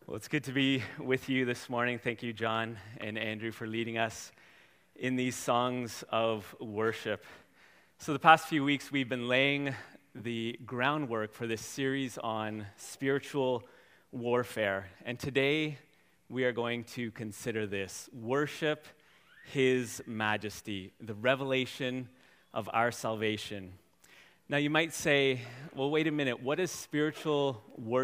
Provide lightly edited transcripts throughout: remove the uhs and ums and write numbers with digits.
Well, it's good to be with you this morning. Thank you, John and Andrew, for leading us in these songs of worship. So the past few weeks, we've been laying the groundwork for this series on spiritual warfare. And today, we are going to consider this: worship His majesty, the revelation of our salvation. Now, you might say, well, wait a minute, what does spiritual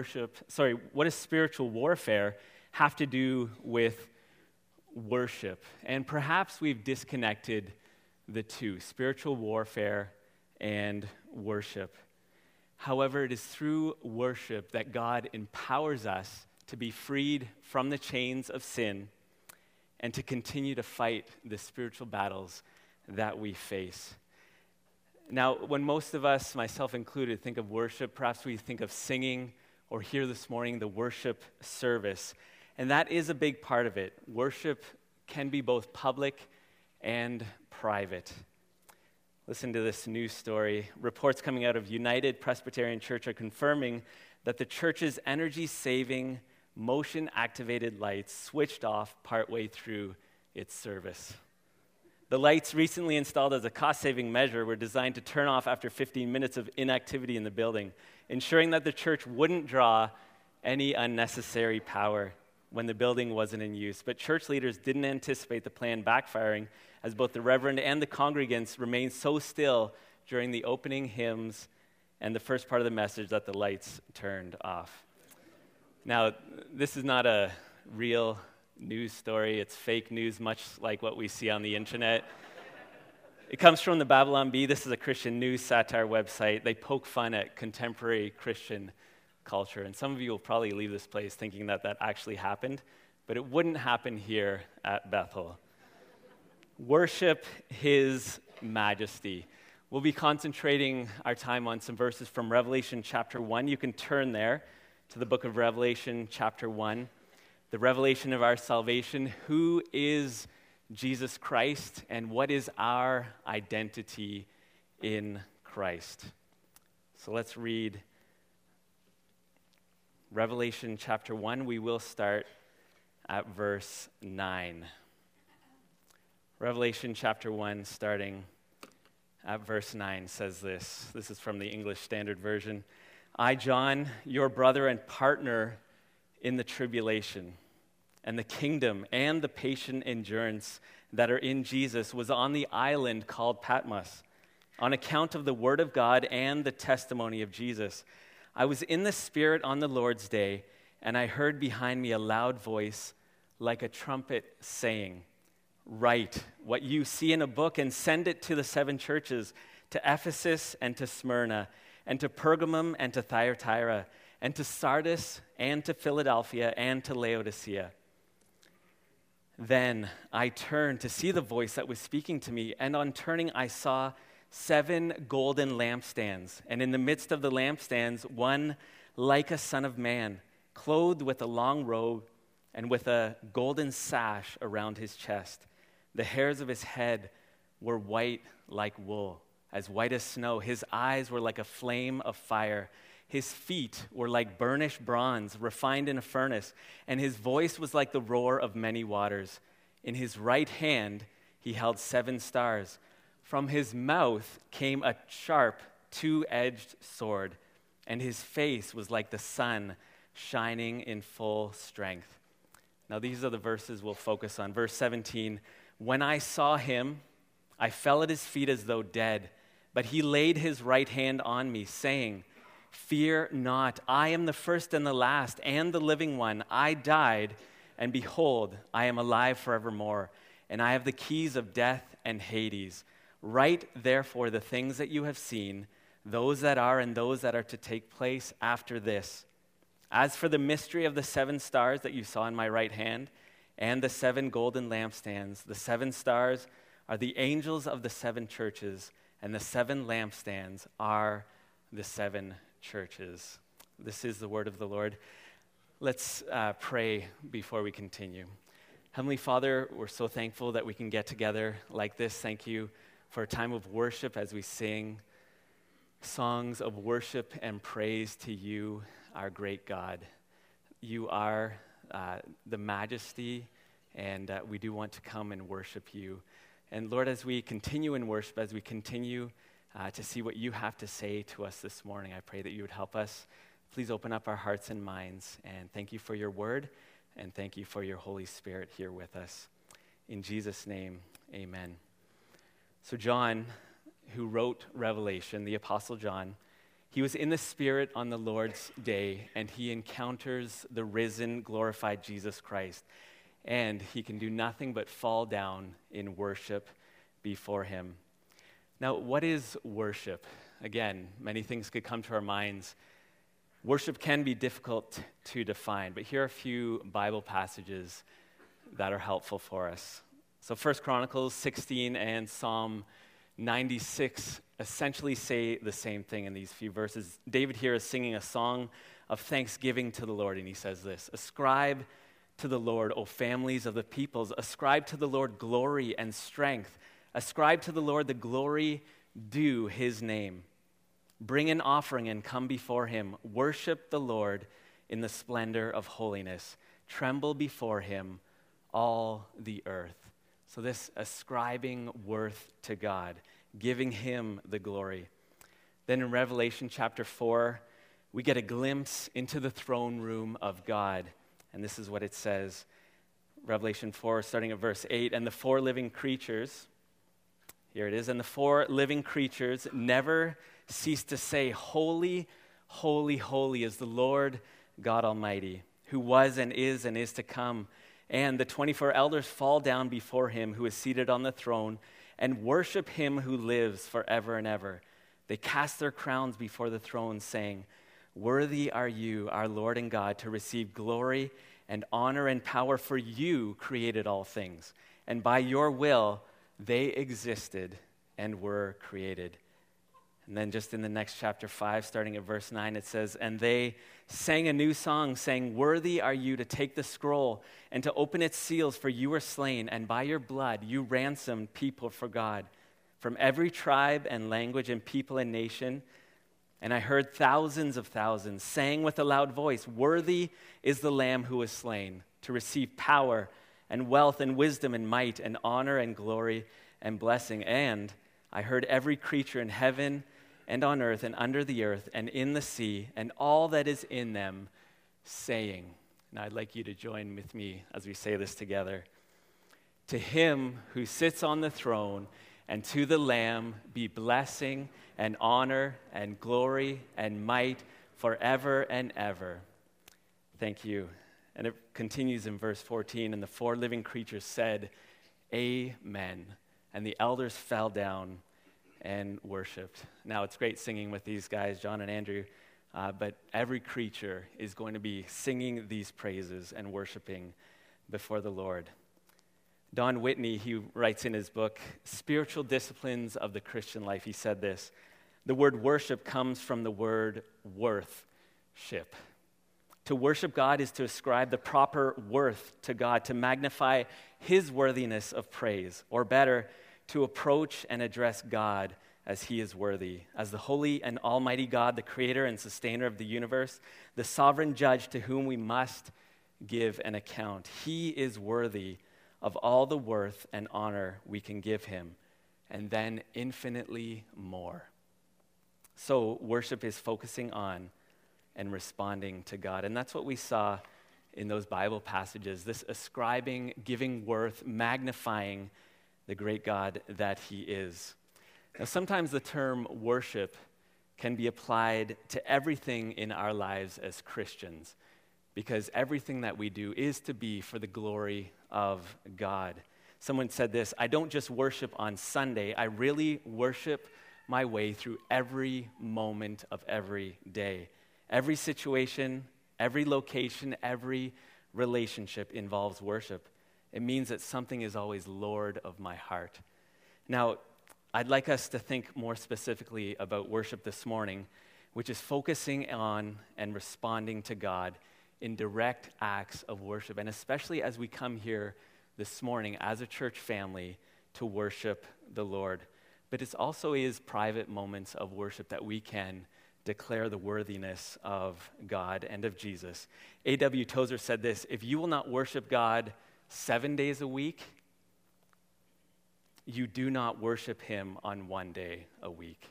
warfare have to do with worship? And perhaps we've disconnected the two, spiritual warfare and worship. However, it is through worship that God empowers us to be freed from the chains of sin and to continue to fight the spiritual battles that we face. Now, when most of us, myself included, think of worship, perhaps we think of singing, or here this morning, the worship service. And that is a big part of it. Worship can be both public and private. Listen to this news story. Reports coming out of United Presbyterian Church are confirming that the church's energy-saving, motion-activated lights switched off partway through its service. The lights recently installed as a cost-saving measure were designed to turn off after 15 minutes of inactivity in the building, ensuring that the church wouldn't draw any unnecessary power when the building wasn't in use. But church leaders didn't anticipate the plan backfiring, as both the reverend and the congregants remained so still during the opening hymns and the first part of the message that the lights turned off. Now, this is not a real news story. It's fake news, much like what we see on the internet. It comes from the Babylon Bee. This is a Christian news satire website. They poke fun at contemporary Christian culture. And some of you will probably leave this place thinking that that actually happened, but it wouldn't happen here at Bethel. Worship His majesty. We'll be concentrating our time on some verses from Revelation chapter 1. You can turn there to the book of Revelation chapter 1. The revelation of our salvation. Who is Jesus Christ, and what is our identity in Christ? So let's read Revelation chapter 1. We will start at verse 9. Revelation chapter 1, starting at verse 9, says this. This is from the English Standard Version. I, John, your brother and partner in the tribulation and the kingdom and the patient endurance that are in Jesus, was on the island called Patmos, on account of the word of God and the testimony of Jesus. I was in the Spirit on the Lord's day, and I heard behind me a loud voice like a trumpet saying, "Write what you see in a book and send it to the 7 churches, to Ephesus and to Smyrna, and to Pergamum and to Thyatira, and to Sardis and to Philadelphia and to Laodicea." Then I turned to see the voice that was speaking to me, and on turning I saw 7 golden lampstands, and in the midst of the lampstands one like a son of man, clothed with a long robe and with a golden sash around his chest. The hairs of his head were white like wool, as white as snow. His eyes were like a flame of fire. His feet were like burnished bronze, refined in a furnace, and his voice was like the roar of many waters. In his right hand he held 7 stars. From his mouth came a sharp, 2-edged sword, and his face was like the sun shining in full strength. Now these are the verses we'll focus on. Verse 17, when I saw him, I fell at his feet as though dead, but he laid his right hand on me, saying, "Fear not, I am the first and the last and the living one. I died, and behold, I am alive forevermore, and I have the keys of death and Hades. Write therefore the things that you have seen, those that are and those that are to take place after this. As for the mystery of the 7 stars that you saw in my right hand, and the 7 golden lampstands, the 7 stars are the angels of the 7 churches, and the 7 lampstands are the 7 churches." This is the word of the Lord. Let's pray before we continue. Heavenly Father, we're so thankful that we can get together like this. Thank you for a time of worship as we sing songs of worship and praise to you, our great God. You are the majesty, and we do want to come and worship you. And Lord, as we continue in worship, as we continue to see what you have to say to us this morning, I pray that you would help us. Please open up our hearts and minds, and thank you for your word, and thank you for your Holy Spirit here with us. In Jesus' name, amen. So John, who wrote Revelation, the Apostle John, he was in the Spirit on the Lord's day, and he encounters the risen, glorified Jesus Christ. And he can do nothing but fall down in worship before him. Now, what is worship? Again, many things could come to our minds. Worship can be difficult to define, but here are a few Bible passages that are helpful for us. So 1 Chronicles 16 and Psalm 96 essentially say the same thing in these few verses. David here is singing a song of thanksgiving to the Lord, and he says this: "Ascribe to the Lord, O families of the peoples. Ascribe to the Lord glory and strength. Ascribe to the Lord the glory due his name. Bring an offering and come before him. Worship the Lord in the splendor of holiness. Tremble before him, all the earth." So this ascribing worth to God, giving him the glory. Then in Revelation chapter 4, we get a glimpse into the throne room of God. And this is what it says. Revelation 4, starting at verse 8, "And the four living creatures," here it is, "and the four living creatures never cease to say, 'Holy, holy, holy is the Lord God Almighty, who was and is to come.' And the 24 elders fall down before him who is seated on the throne and worship him who lives forever and ever. They cast their crowns before the throne, saying, 'Worthy are you, our Lord and God, to receive glory and honor and power, for you created all things, and by your will they existed and were created.'" And then just in the next chapter 5, starting at verse 9, it says, "And they sang a new song, saying, 'Worthy are you to take the scroll and to open its seals, for you were slain, and by your blood you ransomed people for God from every tribe and language and people and nation.' And I heard thousands of thousands saying with a loud voice, 'Worthy is the Lamb who was slain to receive power and wealth and wisdom and might and honor and glory and blessing.' And I heard every creature in heaven and on earth and under the earth and in the sea and all that is in them saying," and I'd like you to join with me as we say this together, "To him who sits on the throne and to the Lamb be blessing and honor and glory and might forever and ever." Thank you. And it continues in verse 14, "And the four living creatures said, 'Amen.' And the elders fell down and worshiped." Now, it's great singing with these guys, John and Andrew, but every creature is going to be singing these praises and worshiping before the Lord. Don Whitney, he writes in his book, Spiritual Disciplines of the Christian Life, he said this: "The word worship comes from the word worth-ship. To worship God is to ascribe the proper worth to God, to magnify his worthiness of praise, or better, to approach and address God as he is worthy, as the holy and almighty God, the creator and sustainer of the universe, the sovereign judge to whom we must give an account. He is worthy of all the worth and honor we can give him, and then infinitely more." So worship is focusing on and responding to God. And that's what we saw in those Bible passages, this ascribing, giving worth, magnifying the great God that he is. Now, sometimes the term worship can be applied to everything in our lives as Christians, because everything that we do is to be for the glory of God. Someone said this: "I don't just worship on Sunday, I really worship my way through every moment of every day. Every situation, every location, every relationship involves worship. It means that something is always Lord of my heart." Now, I'd like us to think more specifically about worship this morning, which is focusing on and responding to God in direct acts of worship, and especially as we come here this morning as a church family to worship the Lord. But it's also is private moments of worship that we can declare the worthiness of God and of Jesus. A.W. Tozer said this: if you will not worship God 7 days a week, you do not worship him on 1 day a week.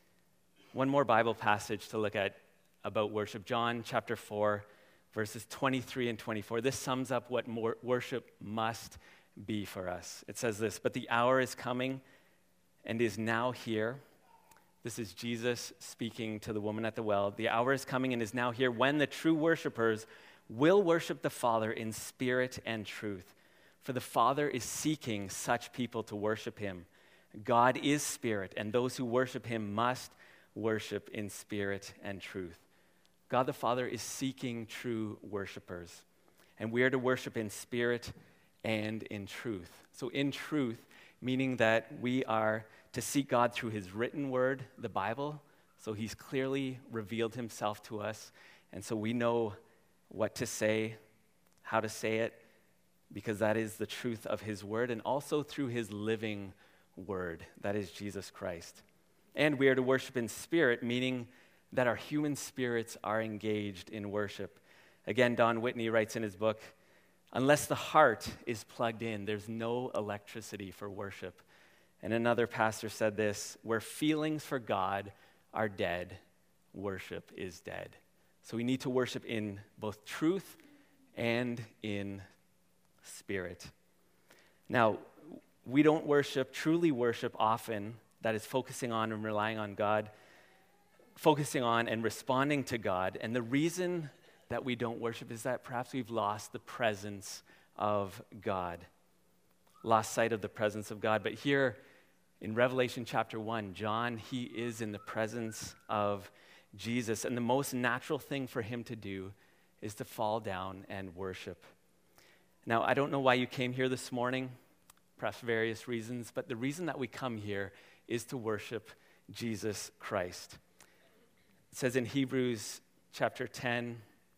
One more Bible passage to look at about worship, John chapter 4, verses 23 and 24. This sums up what worship must be for us. It says this: but the hour is coming and is now here. This is Jesus speaking to the woman at the well. The hour is coming and is now here when the true worshipers will worship the Father in spirit and truth. For the Father is seeking such people to worship him. God is spirit, and those who worship him must worship in spirit and truth. God the Father is seeking true worshipers, and we are to worship in spirit and in truth. So in truth, meaning that we are to seek God through his written word, the Bible. So he's clearly revealed himself to us, and so we know what to say, how to say it, because that is the truth of his word, and also through his living word, that is Jesus Christ. And we are to worship in spirit, meaning that our human spirits are engaged in worship. Again, Don Whitney writes in his book, unless the heart is plugged in, there's no electricity for worship. And another pastor said this: where feelings for God are dead, worship is dead. So we need to worship in both truth and in spirit. Now, we don't truly worship often, that is focusing on and relying on God, focusing on and responding to God. And the reason that we don't worship is that perhaps we've lost the presence of God, lost sight of the presence of God. But here in Revelation chapter 1, John, he is in the presence of Jesus, and the most natural thing for him to do is to fall down and worship. Now, I don't know why you came here this morning, perhaps various reasons, but the reason that we come here is to worship Jesus Christ. It says in Hebrews chapter 10,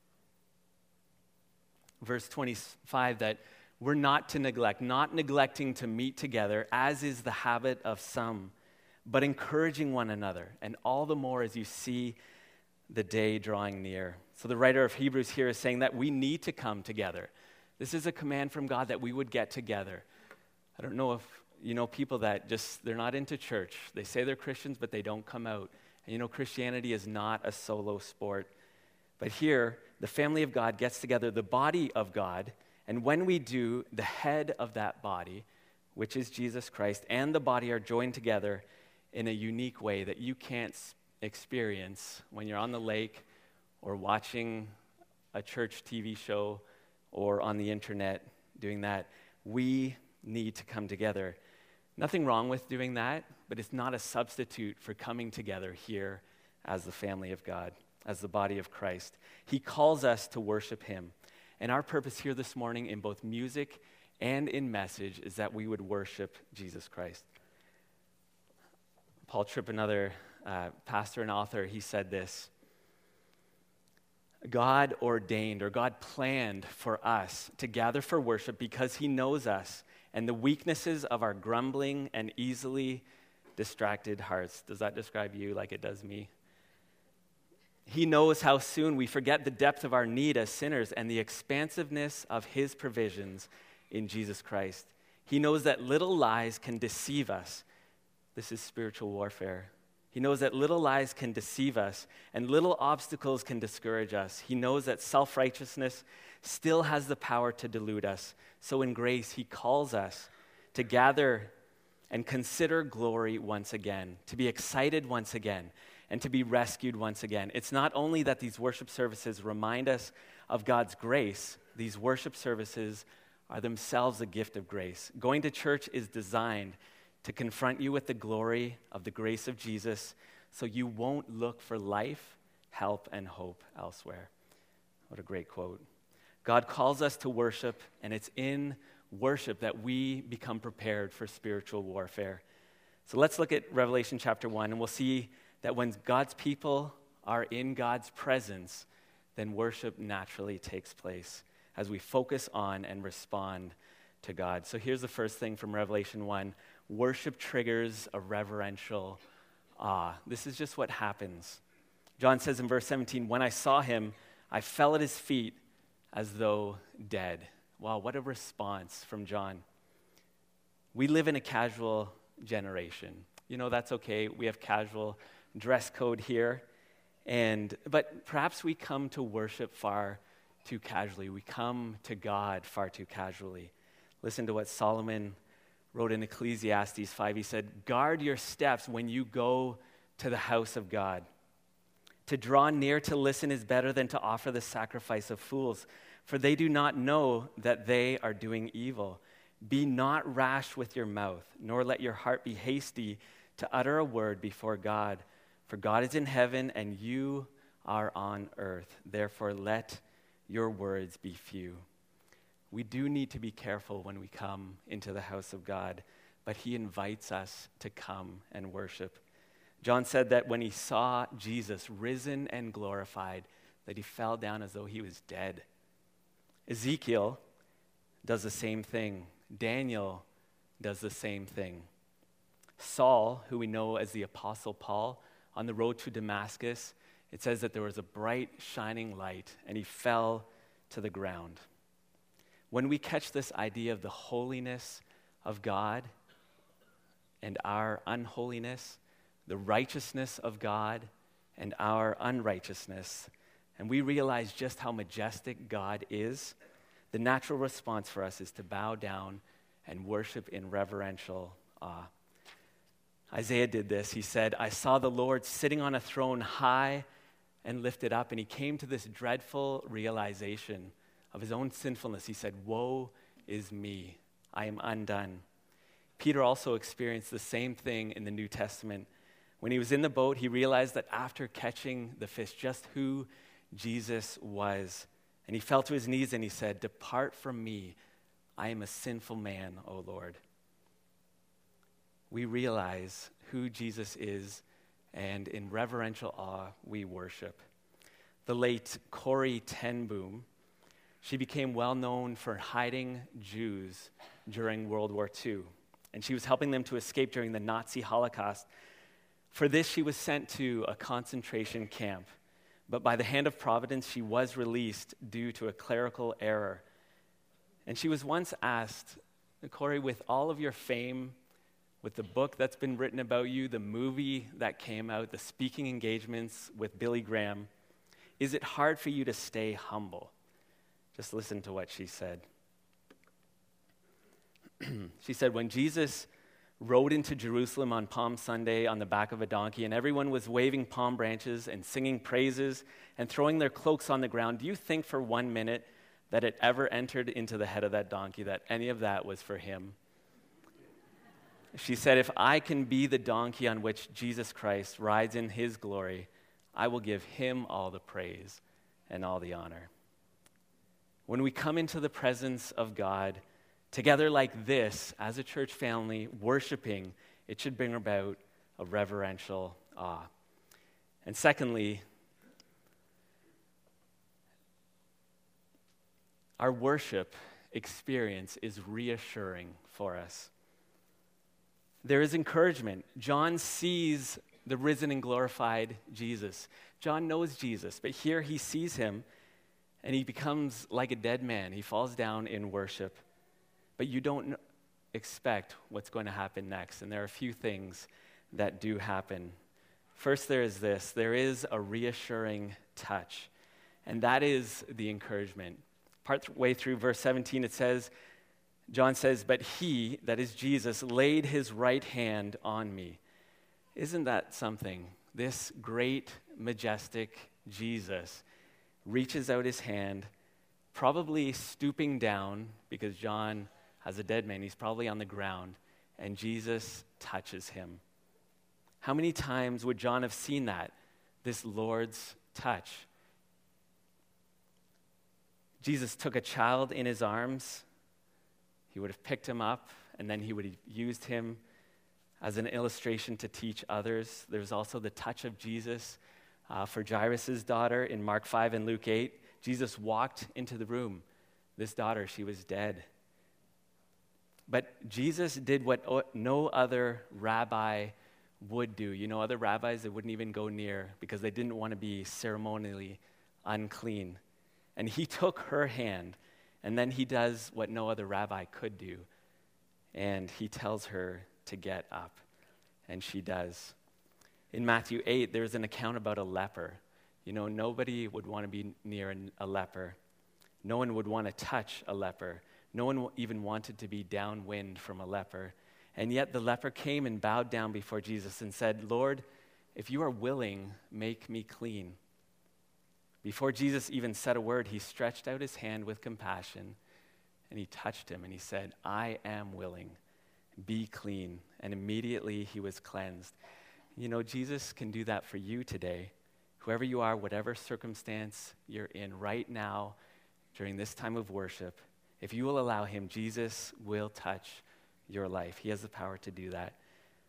verse 25, that we're not to neglect, not neglecting to meet together, as is the habit of some, but encouraging one another, and all the more as you see the day drawing near. So the writer of Hebrews here is saying that we need to come together. This is a command from God that we would get together. I don't know if you know people that they're not into church. They say they're Christians, but they don't come out. And Christianity is not a solo sport. But here, the family of God gets together, the body of God, and when we do, the head of that body, which is Jesus Christ, and the body are joined together in a unique way that you can't experience when you're on the lake or watching a church TV show or on the internet doing that. We need to come together. Nothing wrong with doing that, but it's not a substitute for coming together here as the family of God, as the body of Christ. He calls us to worship him. And our purpose here this morning in both music and in message is that we would worship Jesus Christ. Paul Tripp, another pastor and author, he said this: God ordained, or God planned for us to gather for worship because he knows us and the weaknesses of our grumbling and easily distracted hearts. Does that describe you like it does me? He knows how soon we forget the depth of our need as sinners and the expansiveness of his provisions in Jesus Christ. He knows that little lies can deceive us. This is spiritual warfare. He knows that little lies can deceive us and little obstacles can discourage us. He knows that self-righteousness still has the power to delude us. So in grace, he calls us to gather and consider glory once again, to be excited once again, and to be rescued once again. It's not only that these worship services remind us of God's grace, these worship services are themselves a gift of grace. Going to church is designed to confront you with the glory of the grace of Jesus so you won't look for life, help, and hope elsewhere. What a great quote. God calls us to worship, and it's in worship that we become prepared for spiritual warfare. So let's look at Revelation chapter 1, and we'll see that when God's people are in God's presence, then worship naturally takes place as we focus on and respond to God. So here's the first thing from Revelation 1. Worship triggers a reverential awe. This is just what happens John says in verse 17, when I saw him, I fell at his feet as though dead. Wow, what a response from John. We live in a casual generation. You know, that's okay. We have casual dress code here. But perhaps we come to worship far too casually. We come to God far too casually. Listen to what Solomon wrote in Ecclesiastes 5. He said, guard your steps when you go to the house of God. To draw near to listen is better than to offer the sacrifice of fools, for they do not know that they are doing evil. Be not rash with your mouth, nor let your heart be hasty to utter a word before God. For God is in heaven, and you are on earth. Therefore, let your words be few. We do need to be careful when we come into the house of God, but he invites us to come and worship. John said that when he saw Jesus risen and glorified, that he fell down as though he was dead. Ezekiel does the same thing. Daniel does the same thing. Saul, who we know as the Apostle Paul, on the road to Damascus, it says that there was a bright, shining light, and he fell to the ground. When we catch this idea of the holiness of God and our unholiness, the righteousness of God and our unrighteousness, and we realize just how majestic God is, the natural response for us is to bow down and worship in reverential awe. Isaiah did this. He said, I saw the Lord sitting on a throne high and lifted up, and he came to this dreadful realization of his own sinfulness. He said, woe is me, I am undone. Peter also experienced the same thing in the New Testament. When he was in the boat, he realized that after catching the fish, just who Jesus was. And he fell to his knees and he said, depart from me, I am a sinful man, O Lord. We realize who Jesus is, and in reverential awe, we worship. The late Corrie ten Boom, she became well known for hiding Jews during World War II, and she was helping them to escape during the Nazi Holocaust. For this, she was sent to a concentration camp, but by the hand of providence, she was released due to a clerical error. And she was once asked, Corrie, with all of your fame, with the book that's been written about you, the movie that came out, the speaking engagements with Billy Graham, is it hard for you to stay humble? Just listen to what she said. She said, when Jesus rode into Jerusalem on Palm Sunday on the back of a donkey, and everyone was waving palm branches and singing praises and throwing their cloaks on the ground, do you think for 1 minute that it ever entered into the head of that donkey that any of that was for him? She said, if I can be the donkey on which Jesus Christ rides in his glory, I will give him all the praise and all the honor. When we come into the presence of God, together like this, as a church family, worshiping, it should bring about a reverential awe. And secondly, our worship experience is reassuring for us. There is encouragement. John sees the risen and glorified Jesus. John knows Jesus, but here he sees him, and he becomes like a dead man. He falls down in worship. But you don't expect what's going to happen next, and there are a few things that do happen. First, there is this. There is a reassuring touch, and that is the encouragement. Partway through verse 17, it says, John says, but he, that is Jesus, laid his right hand on me. Isn't that something? This great, majestic Jesus reaches out his hand, probably stooping down, because John has a dead man. He's probably on the ground, and Jesus touches him. How many times would John have seen that? This Lord's touch. Jesus took a child in his arms. He would have picked him up, and then he would have used him as an illustration to teach others. There's also the touch of Jesus for Jairus' daughter in Mark 5 and Luke 8. Jesus walked into the room. This daughter, she was dead. But Jesus did what no other rabbi would do. You know, other rabbis, they wouldn't even go near because they didn't want to be ceremonially unclean. And he took her hand, and then he does what no other rabbi could do. And he tells her to get up, and she does. In Matthew 8, there's an account about a leper. You know, nobody would want to be near a leper. No one would want to touch a leper. No one even wanted to be downwind from a leper. And yet the leper came and bowed down before Jesus and said, "Lord, if you are willing, make me clean." Before Jesus even said a word, he stretched out his hand with compassion, and he touched him, and he said, "I am willing, be clean." And immediately he was cleansed. You know, Jesus can do that for you today. Whoever you are, whatever circumstance you're in right now, during this time of worship, if you will allow him, Jesus will touch your life. He has the power to do that.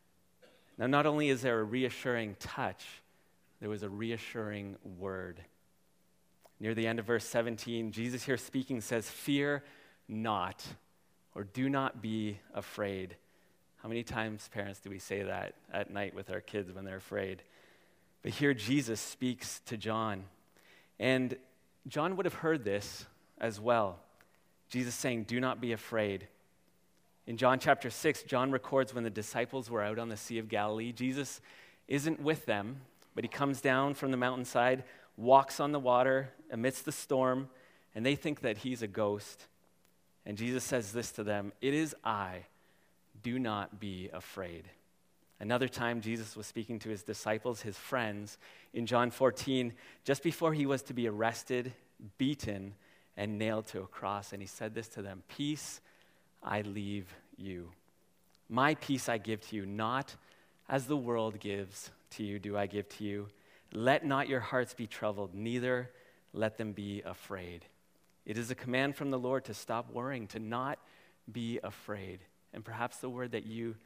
Now, not only is there a reassuring touch, there was a reassuring word. Near the end of verse 17, Jesus here speaking says, "Fear not," or "do not be afraid." How many times, parents, do we say that at night with our kids when they're afraid? But here Jesus speaks to John. And John would have heard this as well. Jesus saying, "Do not be afraid." In John chapter 6, John records when the disciples were out on the Sea of Galilee. Jesus isn't with them, but he comes down from the mountainside, walks on the water amidst the storm, and they think that he's a ghost. And Jesus says this to them, "It is I, do not be afraid." Another time, Jesus was speaking to his disciples, his friends, in John 14, just before he was to be arrested, beaten, and nailed to a cross. And he said this to them, "Peace I leave you. My peace I give to you, not as the world gives to you do I give to you. Let not your hearts be troubled, neither let them be afraid." It is a command from the Lord to stop worrying, to not be afraid. And perhaps that's the word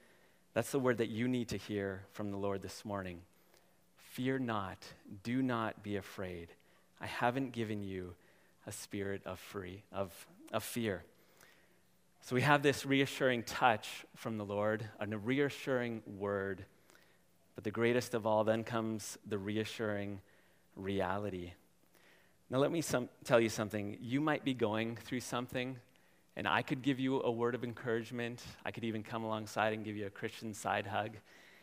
that you need to hear from the Lord this morning. Fear not, do not be afraid. I haven't given you a spirit of fear. So we have this reassuring touch from the Lord, and a reassuring word. But the greatest of all, then comes the reassuring reality. Now let me tell you something. You might be going through something, and I could give you a word of encouragement. I could even come alongside and give you a Christian side hug.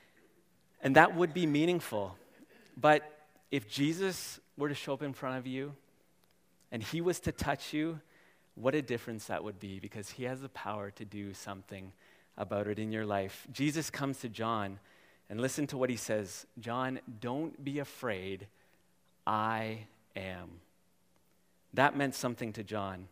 And that would be meaningful. But if Jesus were to show up in front of you, and he was to touch you, what a difference that would be, because he has the power to do something about it in your life. Jesus comes to John, and listen to what he says. "John, don't be afraid. I am." That meant something to John.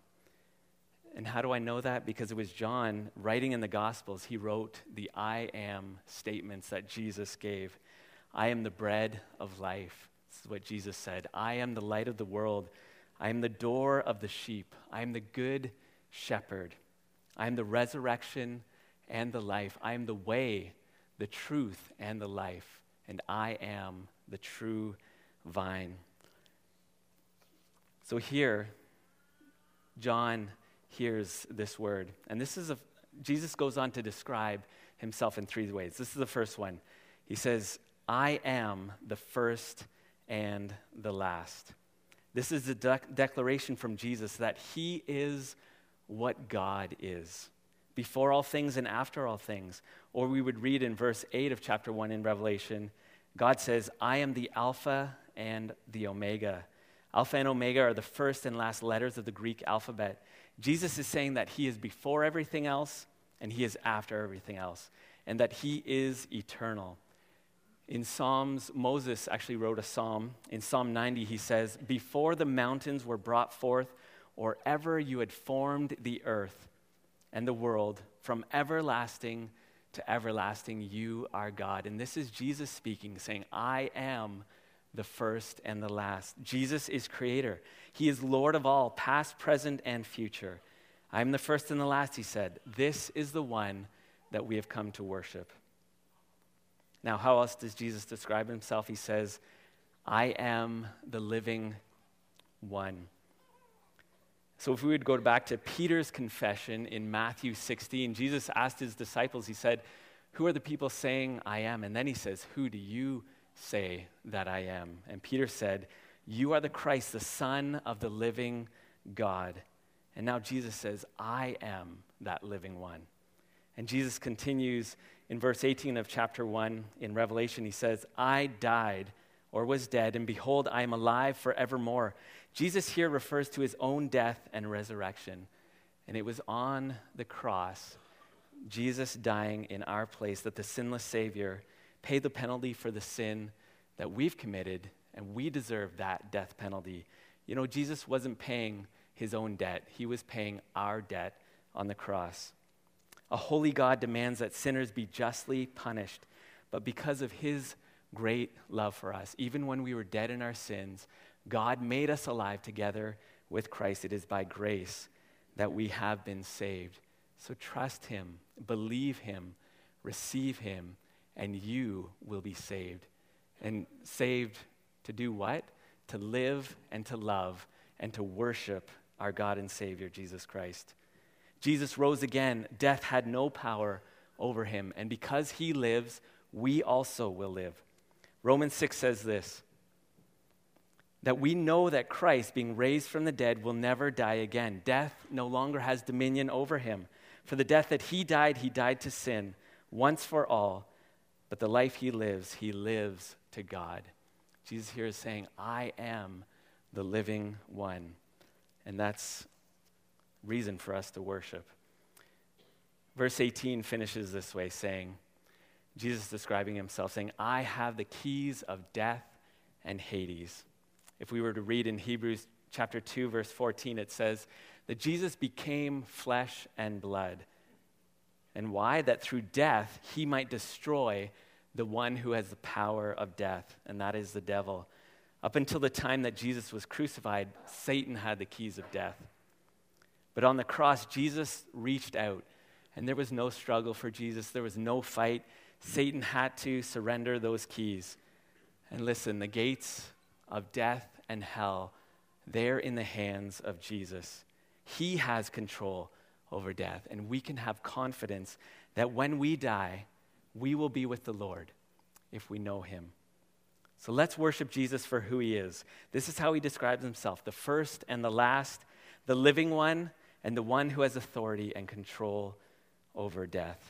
And how do I know that? Because it was John writing in the Gospels. He wrote the "I am" statements that Jesus gave. "I am the bread of life." This is what Jesus said. "I am the light of the world. I am the door of the sheep. I am the good shepherd. I am the resurrection and the life. I am the way, the truth, and the life. And I am the true vine." So here, John hears this word. And Jesus goes on to describe himself in three ways. This is the first one. He says, "I am the first and the last." This is the declaration from Jesus that he is what God is, before all things and after all things. Or we would read in verse 8 of chapter 1 in Revelation, God says, "I am the Alpha and the Omega." Alpha and Omega are the first and last letters of the Greek alphabet. Jesus is saying that he is before everything else and he is after everything else, and that he is eternal. In Psalms, Moses actually wrote a psalm. In Psalm 90, he says, "Before the mountains were brought forth, or ever you had formed the earth and the world, from everlasting to everlasting, you are God." And this is Jesus speaking, saying, "I am the first and the last." Jesus is creator. He is Lord of all, past, present, and future. "I am the first and the last," he said. This is the one that we have come to worship. Now, how else does Jesus describe himself? He says, "I am the living one." So if we would go back to Peter's confession in Matthew 16, Jesus asked his disciples, he said, Who are the people saying I am? And then he says, who do you say that I am? And Peter said, you are the Christ, the Son of the living God. And now Jesus says, I am that living one. And Jesus continues in verse 18 of chapter 1 in Revelation. He says, I died or was dead, and behold, I am alive forevermore. Jesus here refers to his own death and resurrection. And it was on the cross, Jesus dying in our place, that the sinless Savior paid the penalty for the sin that we've committed, and we deserve that death penalty. You know, Jesus wasn't paying his own debt. He was paying our debt on the cross. A holy God demands that sinners be justly punished, but because of his great love for us, even when we were dead in our sins, God made us alive together with Christ. It is by grace that we have been saved. So trust him, believe him, receive him, and you will be saved. And saved to do what? To live and to love and to worship our God and Savior, Jesus Christ. Jesus rose again. Death had no power over him. And because he lives, we also will live. Romans 6 says this, that we know that Christ, being raised from the dead, will never die again. Death no longer has dominion over him. For the death that he died to sin once for all. But the life he lives to God. Jesus here is saying, I am the living one. And that's reason for us to worship. Verse 18 finishes this way, saying, Jesus describing himself, saying, I have the keys of death and Hades. If we were to read in Hebrews chapter 2, verse 14, it says that Jesus became flesh and blood. And why? That through death, he might destroy the one who has the power of death, and that is the devil. Up until the time that Jesus was crucified, Satan had the keys of death. But on the cross, Jesus reached out, and there was no struggle for Jesus. There was no fight. Satan had to surrender those keys. And listen, the gates of death and hell, they're in the hands of Jesus. He has control over death, and we can have confidence that when we die, we will be with the Lord if we know him. So let's worship Jesus for who he is. This is how he describes himself, the first and the last, the living one, and the one who has authority and control over death.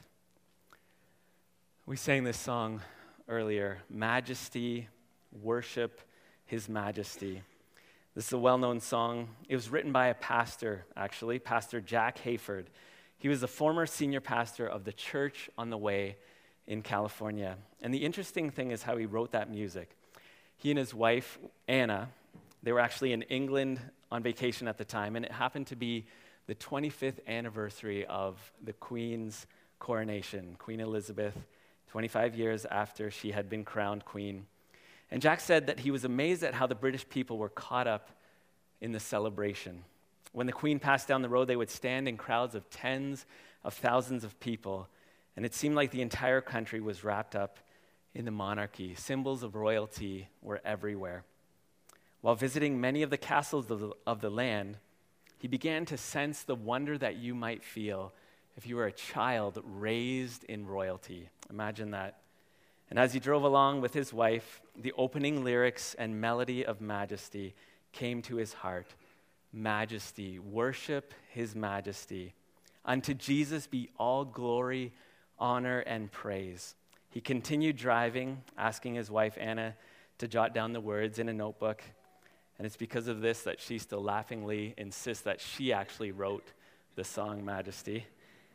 We sang this song earlier, Majesty, Worship His Majesty. This is a well-known song. It was written by a pastor, actually, Pastor Jack Hayford. He was the former senior pastor of the Church on the Way in California. And the interesting thing is how he wrote that music. He and his wife, Anna, they were actually in England on vacation at the time, and it happened to be the 25th anniversary of the Queen's coronation, Queen Elizabeth, 25 years after she had been crowned queen. And Jack said that he was amazed at how the British people were caught up in the celebration. When the Queen passed down the road, they would stand in crowds of tens of thousands of people, and it seemed like the entire country was wrapped up in the monarchy. Symbols of royalty were everywhere. While visiting many of the castles of the land, he began to sense the wonder that you might feel if you were a child raised in royalty. Imagine that. And as he drove along with his wife, the opening lyrics and melody of Majesty came to his heart. Majesty, worship his majesty. Unto Jesus be all glory, honor, and praise. He continued driving, asking his wife Anna to jot down the words in a notebook. And it's because of this that she still laughingly insists that she actually wrote the song Majesty.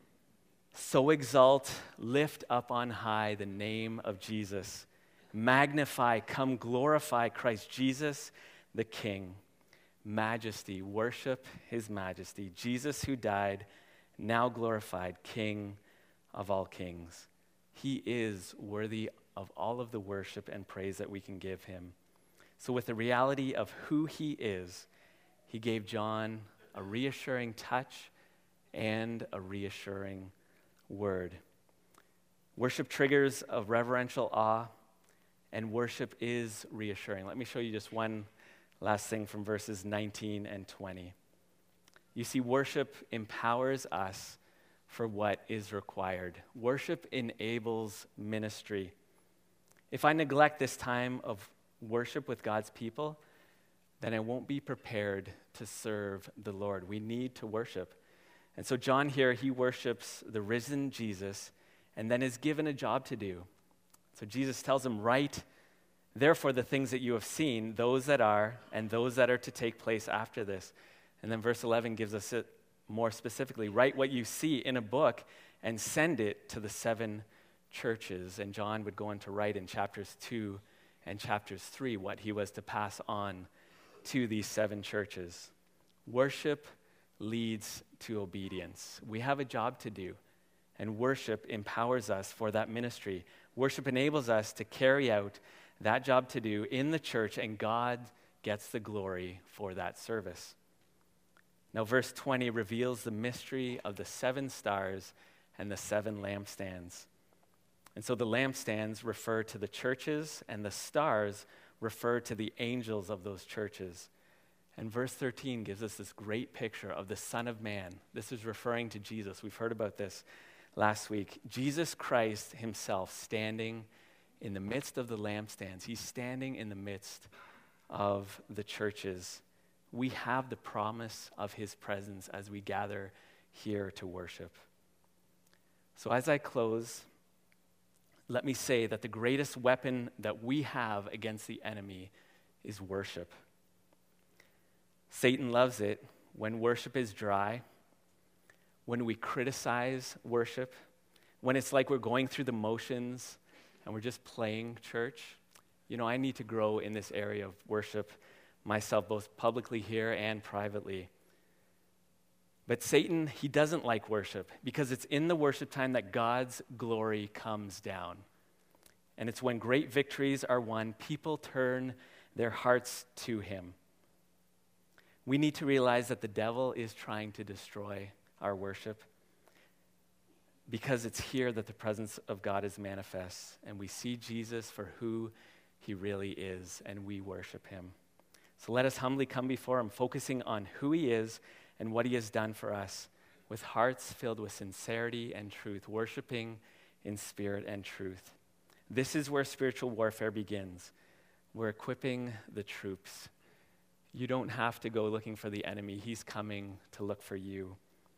So exalt, lift up on high the name of Jesus. Magnify, come glorify Christ Jesus the King. Majesty, worship his majesty. Jesus who died, now glorified, King of all kings. He is worthy of all of the worship and praise that we can give him. So with the reality of who he is, he gave John a reassuring touch and a reassuring word. Worship triggers a reverential awe, and worship is reassuring. Let me show you just one last thing from verses 19 and 20. You see, worship empowers us for what is required. Worship enables ministry. If I neglect this time of worship with God's people, then I won't be prepared to serve the Lord. We need to worship. And so John here, he worships the risen Jesus and then is given a job to do. So Jesus tells him, write, therefore, the things that you have seen, those that are, and those that are to take place after this. And then verse 11 gives us it more specifically. Write what you see in a book and send it to the 7 churches. And John would go on to write in chapters 2 and chapters 3 what he was to pass on to these 7 churches. Worship leads to obedience. We have a job to do, and worship empowers us for that ministry. Worship enables us to carry out that job to do in the church, and God gets the glory for that service. Now, verse 20 reveals the mystery of the 7 stars and the 7 lampstands. And so the lampstands refer to the churches, and the stars refer to the angels of those churches. And verse 13 gives us this great picture of the Son of Man. This is referring to Jesus. We've heard about this last week. Jesus Christ himself standing in the midst of the lampstands. He's standing in the midst of the churches. We have the promise of his presence as we gather here to worship. So as I close, let me say that the greatest weapon that we have against the enemy is worship. Satan loves it when worship is dry, when we criticize worship, when it's like we're going through the motions and we're just playing church. You know, I need to grow in this area of worship myself, both publicly here and privately. But Satan, he doesn't like worship because it's in the worship time that God's glory comes down. And it's when great victories are won, people turn their hearts to him. We need to realize that the devil is trying to destroy our worship because it's here that the presence of God is manifest, and we see Jesus for who he really is, and we worship him. So let us humbly come before him, focusing on who he is and what he has done for us, with hearts filled with sincerity and truth, worshiping in spirit and truth. This is where spiritual warfare begins. We're equipping the troops. You don't have to go looking for the enemy. He's coming to look for you.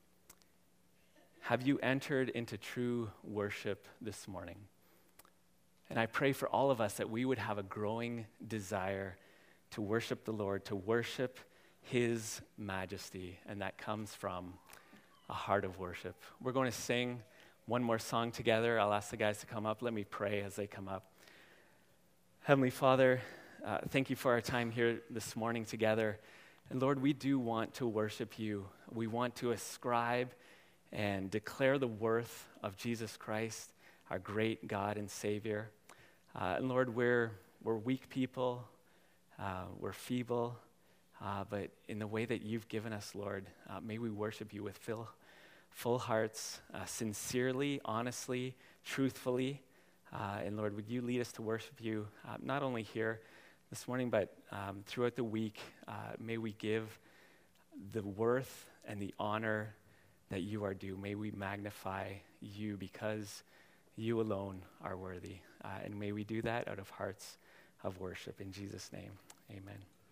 Have you entered into true worship this morning? And I pray for all of us that we would have a growing desire to worship the Lord, to worship his majesty, and that comes from a heart of worship. We're going to sing one more song together. I'll ask the guys to come up. Let me pray as they come up. Heavenly Father, thank you for our time here this morning together. And Lord, we do want to worship you. We want to ascribe and declare the worth of Jesus Christ, our great God and Savior. And Lord, we're weak people. We're feeble. But in the way that you've given us, Lord, may we worship you with full hearts, sincerely, honestly, truthfully. And Lord, would you lead us to worship you, not only here this morning, but throughout the week. May we give the worth and the honor that you are due. May we magnify you because you alone are worthy. And may we do that out of hearts of worship. In Jesus' name, amen.